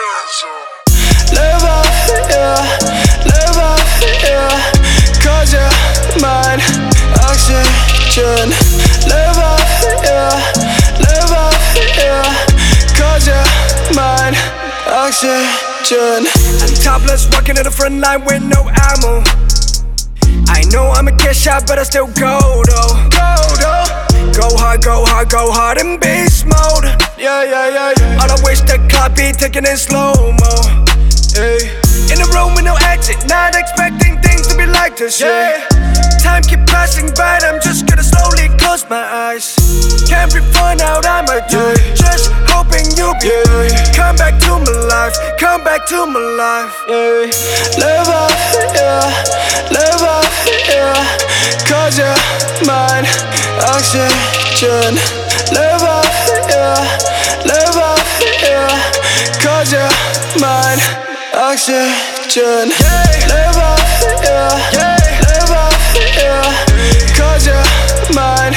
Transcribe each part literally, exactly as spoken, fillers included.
Live up, yeah, live up, yeah, cause you're mine, oxygen. Live up, yeah, live up, yeah, cause you're mine, oxygen. I'm topless, walking in the front line with no ammo. I know I'm a get shot, but I still go though. Go though. Go hard, go hard, go hard in beast mode. Yeah, yeah, yeah, yeah. All I wish the clock be ticking in slow-mo. Hey. In the room with no exit, not expecting things to be like this, yeah. Time keep passing by, I'm just gonna slowly close my eyes. Can't be fun out, I'm a dude. Just hoping you'll be yeah. Come back to my life, come back to my life, yeah. Live up, yeah, live up, yeah, cause you're mine, oxygen. Live up, yeah, live up, yeah, cause you're mine, oxygen. Live up, yeah, live up, yeah, cause you're mine,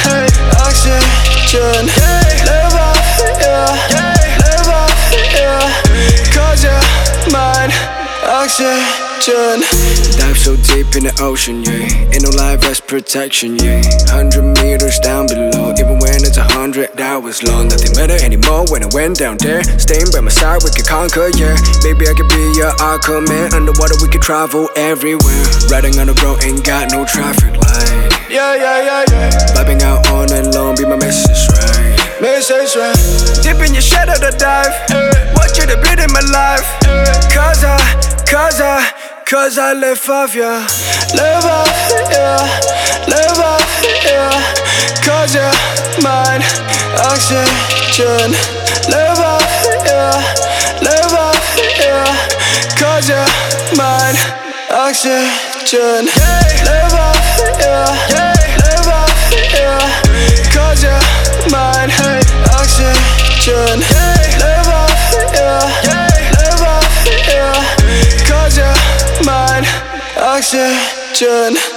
oxygen. Live up, yeah, live up, yeah, cause you're mine, oxygen. Dive so deep in the ocean, yeah. Ain't no life vest protection, yeah. Hundred meters down below, even when it's a hundred hours long. Nothing matter anymore when I went down there. Staying by my side, we could conquer, yeah. Maybe I could be your Aquaman. Underwater, we could travel everywhere. Riding on the road, ain't got no traffic light. Yeah, yeah, yeah, yeah. Vibing out all night long, be my message, right? Message, right? Dip in your shadow to dive. Want you to bleed in my life. Cause I, cause I Cause I live for you. Live up, yeah, live up, yeah, cause you're mine, oxygen. Live up, yeah, live up, yeah, cause you're mine, oxygen. Live up, yeah, live up, yeah, cause you're mine, oxygen. Live up, yeah, live up, yeah, cause you're mine, oxygen.